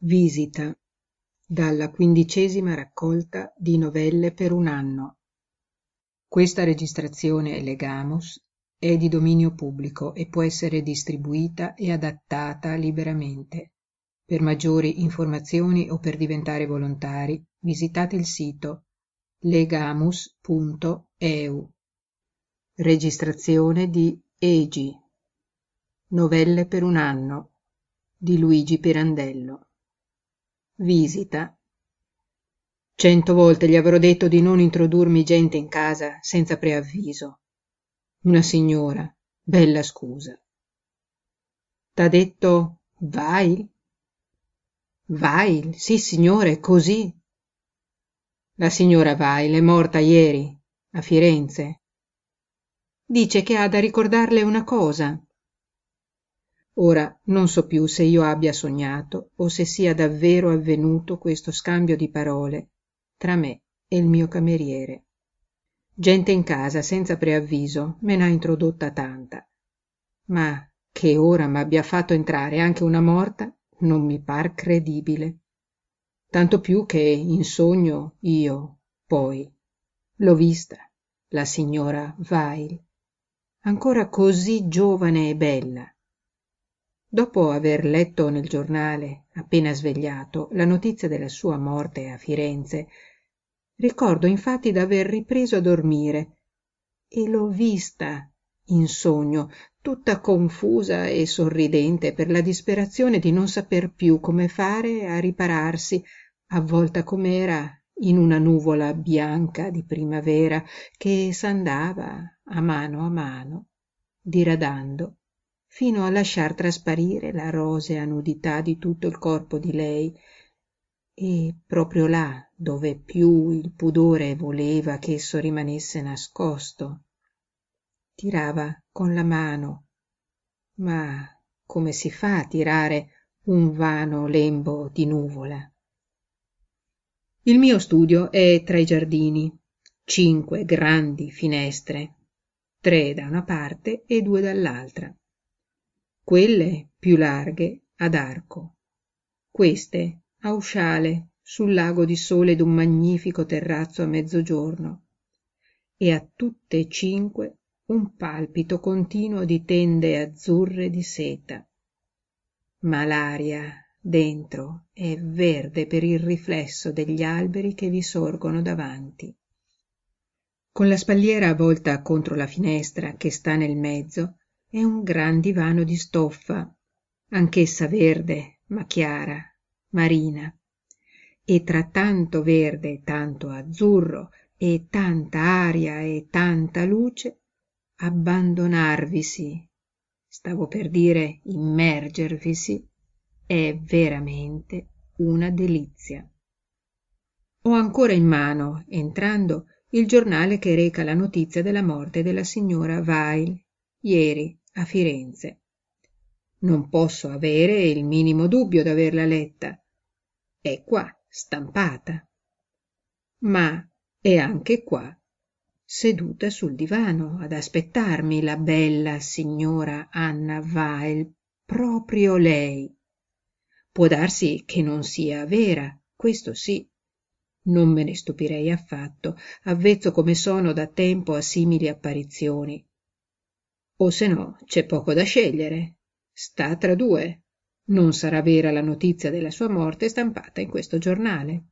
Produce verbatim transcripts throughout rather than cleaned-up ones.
Visita, dalla quindicesima raccolta di novelle per un anno. Questa registrazione Legamus è di dominio pubblico e può essere distribuita e adattata liberamente. Per maggiori informazioni o per diventare volontari visitate il sito legamus punto e u. Registrazione di E G I. Novelle per un anno di Luigi Pirandello. Visita. Cento volte gli avrò detto di non introdurmi gente in casa senza preavviso. Una signora, bella scusa. T'ha detto vai? Vai, sì signore, così. La signora Weil è morta ieri, a Firenze. Dice che ha da ricordarle una cosa. Ora non so più se io abbia sognato o se sia davvero avvenuto questo scambio di parole tra me e il mio cameriere. Gente in casa senza preavviso me n'ha introdotta tanta, ma che ora m'abbia fatto entrare anche una morta non mi par credibile. Tanto più che in sogno io, poi, l'ho vista, la signora Weil, ancora cosí giovane e bella. Dopo aver letto nel giornale, appena svegliato, la notizia della sua morte a Firenze, ricordo infatti d'aver ripreso a dormire e l'ho vista in sogno, tutta confusa e sorridente per la disperazione di non saper più come fare a ripararsi, avvolta com'era in una nuvola bianca di primavera che s'andava a mano a mano, diradando, fino a lasciar trasparire la rosea nudità di tutto il corpo di lei, e proprio là dove più il pudore voleva che esso rimanesse nascosto, tirava con la mano, ma come si fa a tirare un vano lembo di nuvola? Il mio studio è tra i giardini, cinque grandi finestre, tre da una parte e due dall'altra. Quelle più larghe ad arco, queste a usciale sul lago di sole d'un magnifico terrazzo a mezzogiorno, e a tutte e cinque un palpito continuo di tende azzurre di seta. Ma l'aria dentro è verde per il riflesso degli alberi che vi sorgono davanti. Con la spalliera volta contro la finestra che sta nel mezzo è un gran divano di stoffa, anch'essa verde ma chiara, marina, e tra tanto verde e tanto azzurro e tanta aria e tanta luce abbandonarvisi, stavo per dire immergervisi, è veramente una delizia. Ho ancora in mano, entrando, il giornale che reca la notizia della morte della signora Weil, ieri a Firenze. Non posso avere il minimo dubbio d'averla letta. È qua, stampata. Ma è anche qua, seduta sul divano ad aspettarmi, la bella signora Anna Weil, proprio lei. Può darsi che non sia vera, questo sì. Non me ne stupirei affatto, avvezzo come sono da tempo a simili apparizioni. O se no c'è poco da scegliere. Sta tra due. Non sarà vera la notizia della sua morte stampata in questo giornale.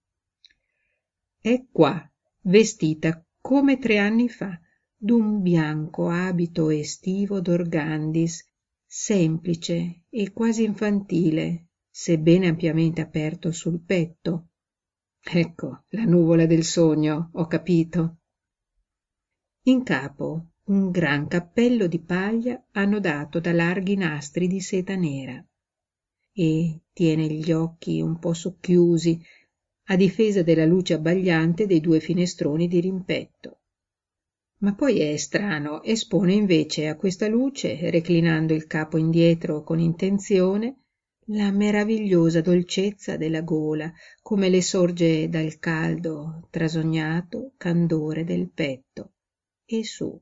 È qua, vestita come tre anni fa, d'un bianco abito estivo d'organdis, semplice e quasi infantile, sebbene ampiamente aperto sul petto. Ecco la nuvola del sogno, ho capito. In capo un gran cappello di paglia annodato da larghi nastri di seta nera, e tiene gli occhi un po socchiusi a difesa della luce abbagliante dei due finestroni di rimpetto. Ma poi è strano, espone invece a questa luce, reclinando il capo indietro con intenzione, la meravigliosa dolcezza della gola, come le sorge dal caldo, trasognato candore del petto, e su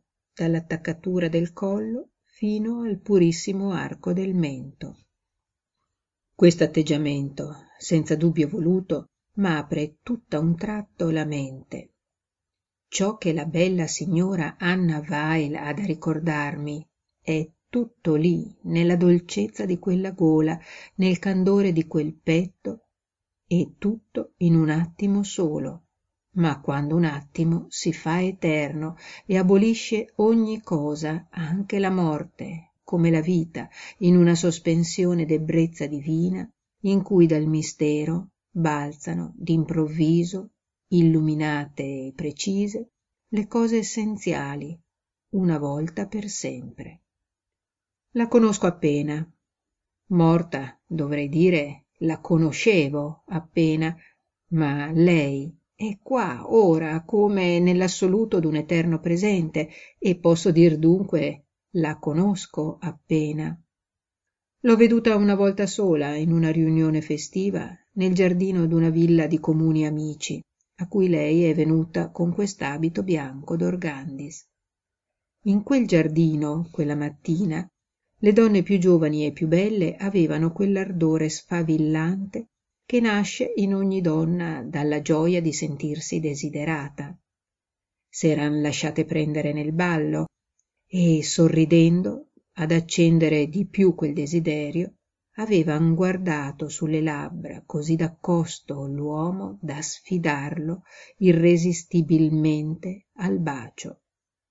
dall'attaccatura del collo fino al purissimo arco del mento. Questo atteggiamento, senza dubbio voluto, m'apre tutt'a un tratto la mente. Ciò che la bella signora Anna Weil ha da ricordarmi è tutto lí, nella dolcezza di quella gola, nel candore di quel petto, e tutto in un attimo solo. Ma quando un attimo si fa eterno e abolisce ogni cosa, anche la morte, come la vita, in una sospensione d'ebbrezza divina, in cui dal mistero balzano d'improvviso, illuminate e precise, le cose essenziali, una volta per sempre. La conosco appena. Morta, dovrei dire, la conoscevo appena, ma lei è qua, ora, come nell'assoluto d'un eterno presente, e posso dir dunque la conosco appena. L'ho veduta una volta sola in una riunione festiva nel giardino d'una villa di comuni amici, a cui lei è venuta con quest'abito bianco d'organdis. In quel giardino, quella mattina, le donne piú giovani e piú belle avevano quell'ardore sfavillante che nasce in ogni donna dalla gioia di sentirsi desiderata. S'eran lasciate prendere nel ballo e, sorridendo, ad accendere di piú quel desiderio, avevan guardato sulle labbra cosí d'accosto l'uomo da sfidarlo irresistibilmente al bacio.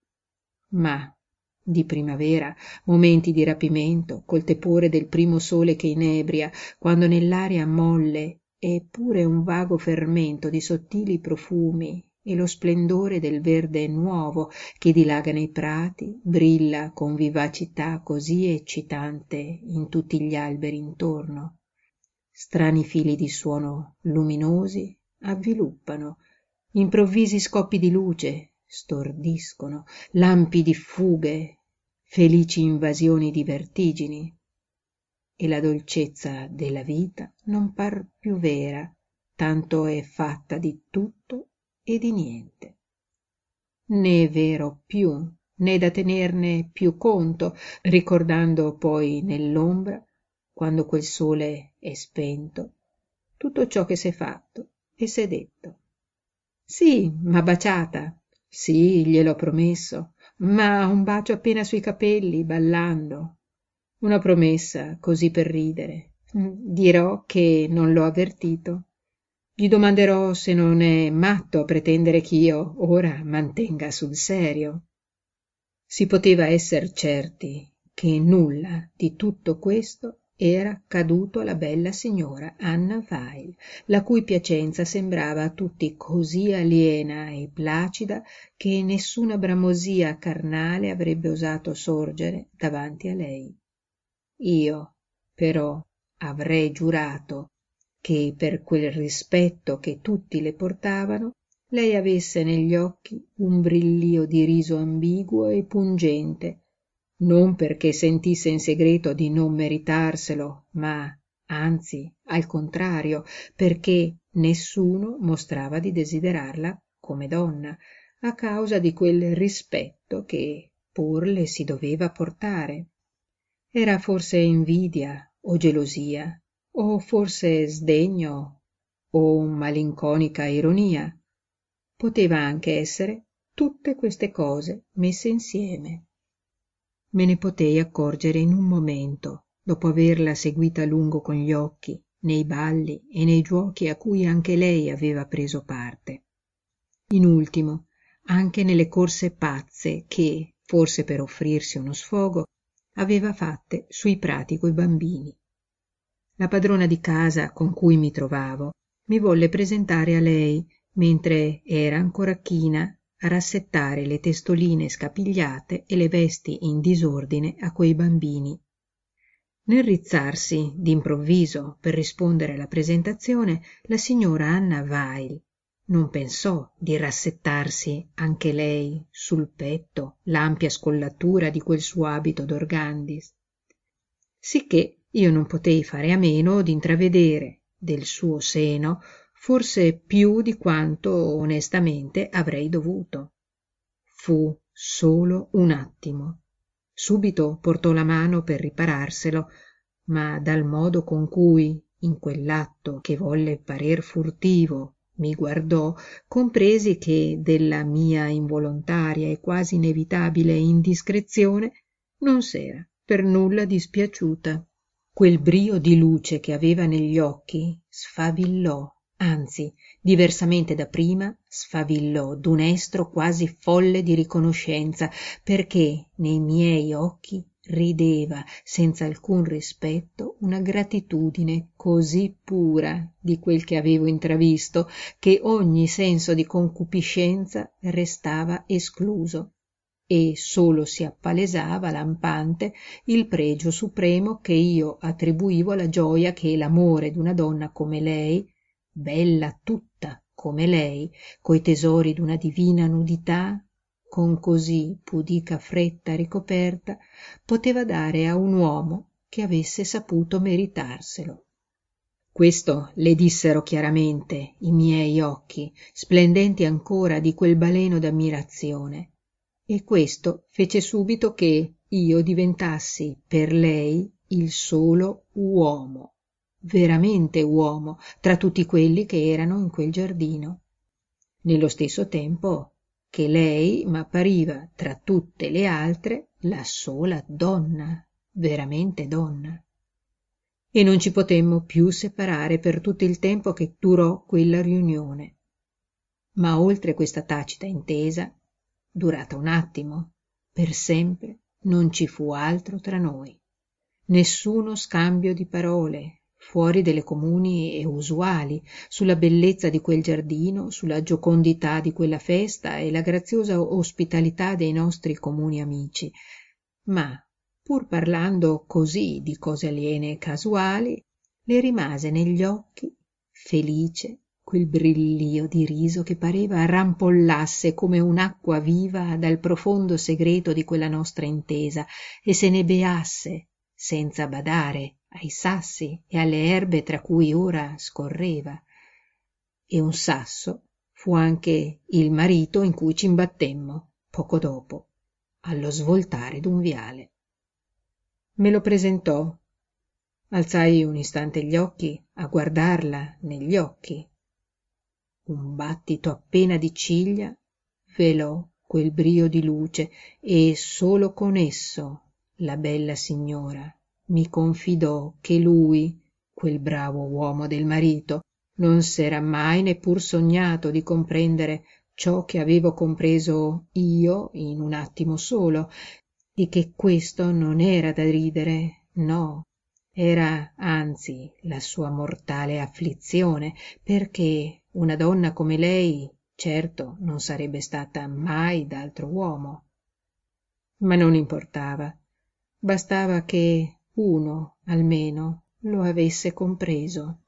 Ma di primavera, momenti di rapimento, col tepore del primo sole che inebria, quando nell'aria molle è pure un vago fermento di sottili profumi e lo splendore del verde nuovo che dilaga nei prati, brilla con vivacità cosí eccitante in tutti gli alberi intorno. Strani fili di suono luminosi avviluppano, improvvisi scoppi di luce stordiscono, lampi di fughe, felici invasioni di vertigini, e la dolcezza della vita non par piú vera, tanto è fatta di tutto e di niente. Né è vero piú, né da tenerne piú conto, ricordando poi nell'ombra, quando quel sole è spento, tutto ciò che s'è fatto e s'è detto. Sì, m'ha baciata, sì, gliel'ho promesso, ma un bacio appena sui capelli, ballando. Una promessa cosí per ridere. Dirò che non l'ho avvertito. Gli domanderò se non è matto a pretendere ch'io ora mantenga sul serio. Si poteva esser certi che nulla di tutto questo era accaduto alla bella signora Anna Weil, la cui piacenza sembrava a tutti cosí aliena e placida che nessuna bramosia carnale avrebbe osato sorgere davanti a lei. Io, però, avrei giurato che per quel rispetto che tutti le portavano, lei avesse negli occhi un brillio di riso ambiguo e pungente, non perché sentisse in segreto di non meritarselo, ma anzi al contrario, perché nessuno mostrava di desiderarla come donna, a causa di quel rispetto che pur le si doveva portare. Era forse invidia o gelosia, o forse sdegno o malinconica ironia. Poteva anche essere tutte queste cose messe insieme. Me ne potei accorgere in un momento, dopo averla seguita a lungo con gli occhi, nei balli e nei giuochi a cui anche lei aveva preso parte. In ultimo, anche nelle corse pazze che, forse per offrirsi uno sfogo, aveva fatte sui prati coi bambini. La padrona di casa con cui mi trovavo mi volle presentare a lei, mentre era ancora china a rassettare le testoline scapigliate e le vesti in disordine a quei bambini. Nel rizzarsi d'improvviso per rispondere alla presentazione, la signora Anna Weil non pensò di rassettarsi anche lei sul petto l'ampia scollatura di quel suo abito d'organdis, sicché io non potei fare a meno d'intravedere del suo seno forse piú di quanto onestamente avrei dovuto. Fu solo un attimo. Subito portò la mano per ripararselo, ma dal modo con cui, in quell'atto che volle parer furtivo, mi guardò, compresi che della mia involontaria e quasi inevitabile indiscrezione non s'era per nulla dispiaciuta. Quel brio di luce che aveva negli occhi sfavillò, anzi, diversamente da prima, sfavillò d'un estro quasi folle di riconoscenza, perché nei miei occhi rideva senza alcun rispetto una gratitudine cosí pura di quel che avevo intravisto che ogni senso di concupiscenza restava escluso e solo si appalesava lampante il pregio supremo che io attribuivo alla gioia che l'amore d'una donna come lei, bella tutta come lei, coi tesori d'una divina nudità, con cosí pudica fretta ricoperta, poteva dare a un uomo che avesse saputo meritarselo. Questo le dissero chiaramente i miei occhi, splendenti ancora di quel baleno d'ammirazione, e questo fece subito che io diventassi per lei il solo uomo, veramente uomo, tra tutti quelli che erano in quel giardino. Nello stesso tempo che lei m'appariva tra tutte le altre la sola donna, veramente donna. E non ci potemmo piú separare per tutto il tempo che durò quella riunione. Ma oltre questa tacita intesa, durata un attimo, per sempre non ci fu altro tra noi, nessuno scambio di parole, fuori delle comuni e usuali, sulla bellezza di quel giardino, sulla giocondità di quella festa e la graziosa ospitalità dei nostri comuni amici, ma pur parlando cosí di cose aliene e casuali, le rimase negli occhi, felice, quel brillio di riso che pareva rampollasse come un'acqua viva dal profondo segreto di quella nostra intesa e se ne beasse senza badare ai sassi e alle erbe tra cui ora scorreva. E un sasso fu anche il marito in cui c'imbattemmo poco dopo, allo svoltare d'un viale. Me lo presentò. Alzai un istante gli occhi a guardarla negli occhi. Un battito appena di ciglia velò quel brio di luce e solo con esso la bella signora mi confidò che lui, quel bravo uomo del marito, non s'era mai neppur sognato di comprendere ciò che avevo compreso io in un attimo solo, e che questo non era da ridere, no, era anzi la sua mortale afflizione, perché una donna come lei certo non sarebbe stata mai d'altro uomo. Ma non importava, bastava che uno almeno lo avesse compreso.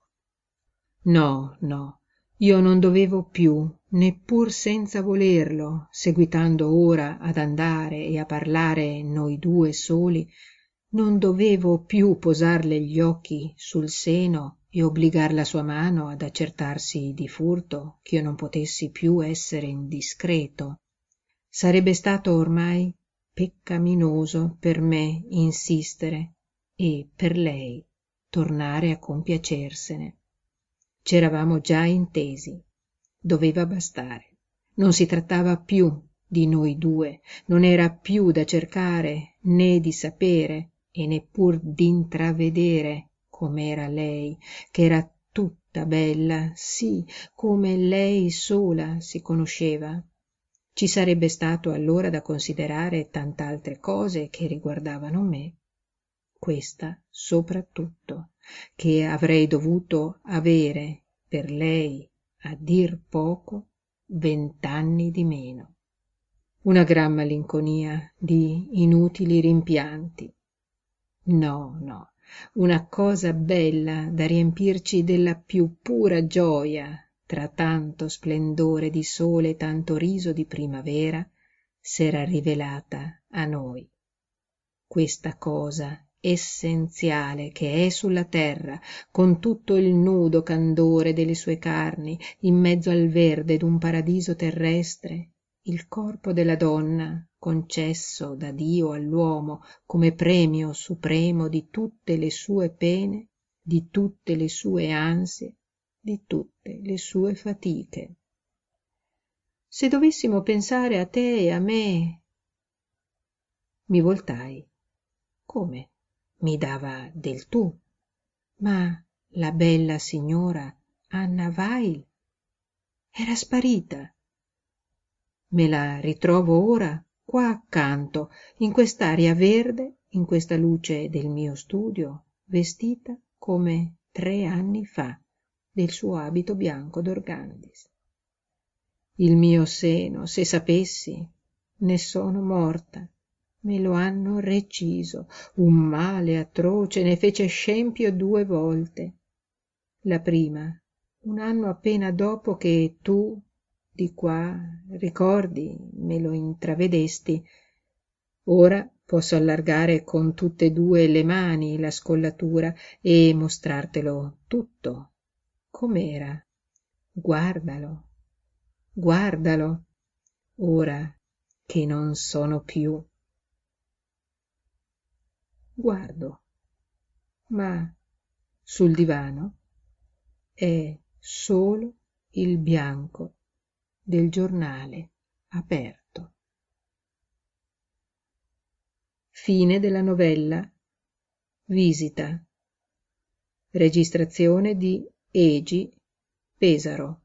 No, no, io non dovevo piú, neppur senza volerlo, seguitando ora ad andare e a parlare noi due soli, non dovevo piú posarle gli occhi sul seno e obbligar la sua mano ad accertarsi di furto ch'io non potessi piú essere indiscreto. Sarebbe stato ormai peccaminoso per me insistere e per lei tornare a compiacersene. C'eravamo già intesi, doveva bastare. Non si trattava piú di noi due, non era piú da cercare né di sapere e neppur d'intravedere com'era lei, che era tutta bella, sí, come lei sola si conosceva. Ci sarebbe stato allora da considerare tant'altre cose che riguardavano me, questa soprattutto, che avrei dovuto avere per lei, a dir poco, vent'anni di meno. Una gran malinconia di inutili rimpianti. No, no, una cosa bella da riempirci della piú pura gioia tra tanto splendore di sole e tanto riso di primavera s'era rivelata a noi. Questa cosa essenziale che è sulla terra, con tutto il nudo candore delle sue carni, in mezzo al verde d'un paradiso terrestre, il corpo della donna concesso da Dio all'uomo come premio supremo di tutte le sue pene, di tutte le sue ansie, di tutte le sue fatiche. Se dovessimo pensare a te e a me. Mi voltai. Come? Mi dava del tu. Ma la bella signora Anna Weil era sparita. Me la ritrovo ora qua accanto, in quest'aria verde, in questa luce del mio studio, vestita come tre anni fa, del suo abito bianco d'organdis. Il mio seno, se sapessi, ne sono morta. Me lo hanno reciso, un male atroce, ne fece scempio due volte. La prima, un anno appena dopo che tu, di qua, ricordi, me lo intravedesti. Ora posso allargare con tutte e due le mani la scollatura e mostrartelo tutto, com'era. Guardalo, guardalo, ora che non sono piú. Guardo, ma sul divano è solo il bianco del giornale aperto. Fine della novella. Visita. Registrazione di Egi Pesaro.